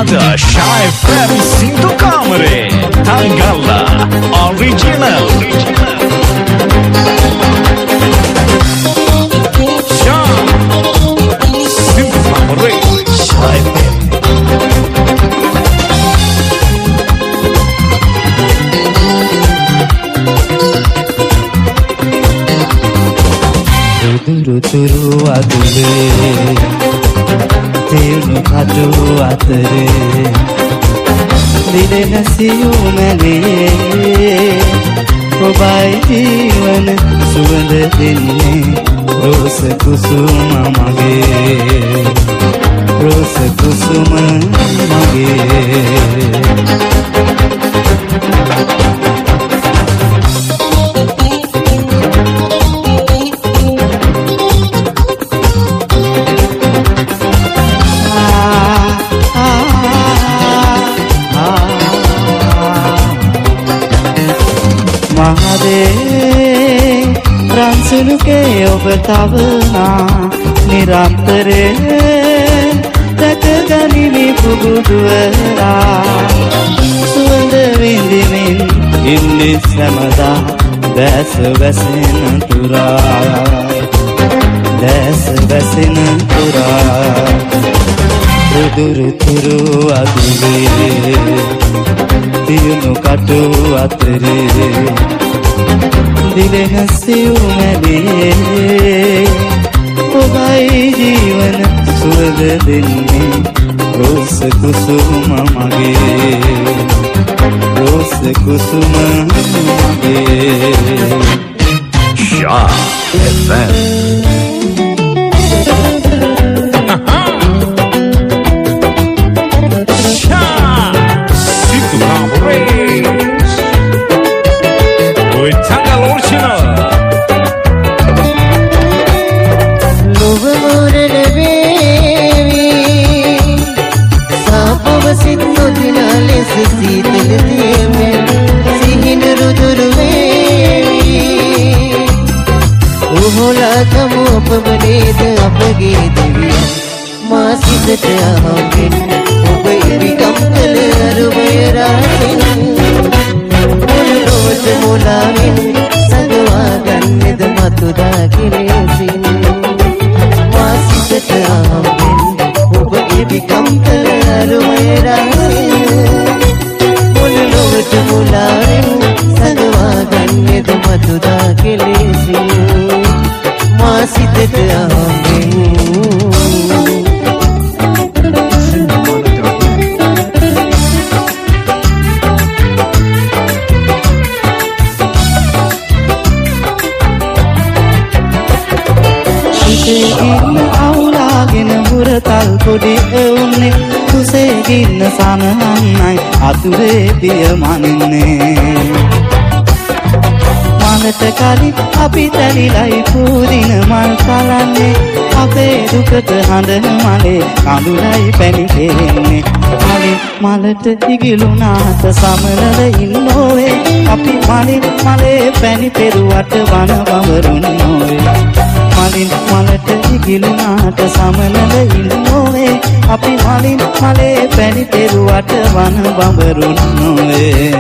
ada Shy FM Sinto Kamre Tanggala Original Shy Sinto Kamre Shy FM Turu adule Tenu kadu atere Dile nasiyu mele Obai jiwan suwand dinne Rose kusuma mage Rose kusuma mage රන්සුනුකේ ඔබ තවනා නිරන්තරේ දැකගනිමි පුබුදුවරා සුවඳ විඳිමින් ඉන්නේ සැමදා දැස වැසෙන තුරා දැස වැසෙන තුරා රුදුරුතුරු අදුලේ තියුණු කටු අතරේ Dile hasiyu mele Obai jiwan suwand dinne Rose kusuma mage Rose kusuma mage Shy FM අතුරේ පිය මනින්නේ මලට කලින් අපි තැලිලයි පූදින මල් කලන්නේ අපේ දුකට හඬ මලේ කඳුලයි පැණි කෙරෙන්නේ මලින් මලට ඉගිලුණාට සමනල ඉන්නෝවේ අපි මලින් මලේ පැණි පෙරුවට වන බඹරුන් නොවේ මලින් මලට ඉගිලුණාට සමනල ඉන්නෝවේ අපි මලින් මලේ පැණි පෙරුවට වන බඹරුන් නොවේ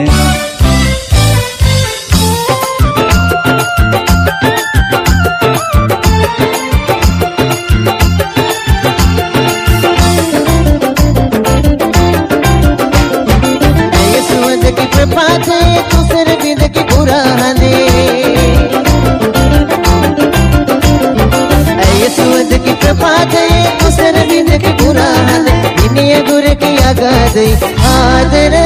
ආදරේ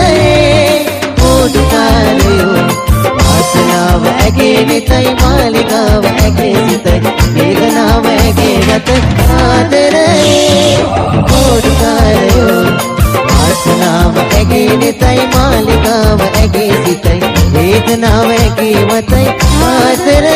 ඕඩුකාරයෝ ආසනාව ඇගේ නිතයි මාලිගාව ඇගේ සිතයි වේදනාව ඇගේ රත ආදරේ ඕඩුකාරයෝ ආසනාව ඇගේ නිතයි මාලිගාව ඇගේ සිතයි වේදනාව ඇගේ මතයි ආදරේ